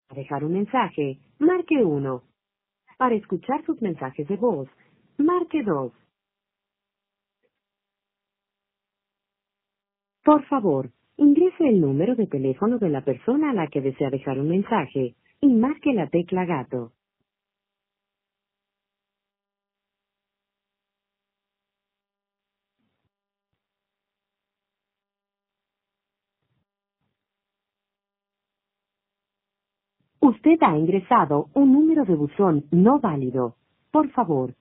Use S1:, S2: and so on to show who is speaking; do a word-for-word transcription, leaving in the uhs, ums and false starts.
S1: dejar un mensaje, marque uno. Para escuchar sus mensajes de voz, marque dos. Por favor, ingrese el número de teléfono de la persona a la que desea dejar un mensaje y marque la tecla gato. Usted ha ingresado un número de buzón no válido. Por favor,